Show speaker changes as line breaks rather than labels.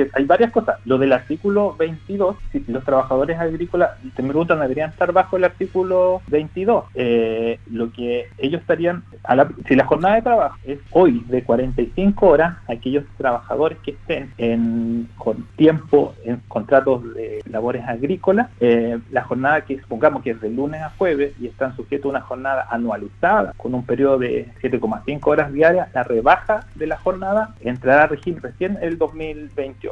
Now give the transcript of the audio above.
que hay varias cosas. Lo del artículo 22, si los trabajadores agrícolas, te me preguntan, ¿deberían estar bajo el artículo 22? Lo que ellos estarían, si la jornada de trabajo es hoy de 45 horas, aquellos trabajadores que estén con tiempo en contratos de labores agrícolas, la jornada que supongamos que es de lunes a jueves y están sujetos a una jornada anualizada con un periodo de 7,5 horas diarias, la rebaja de la jornada entrará a regir recién el 2028.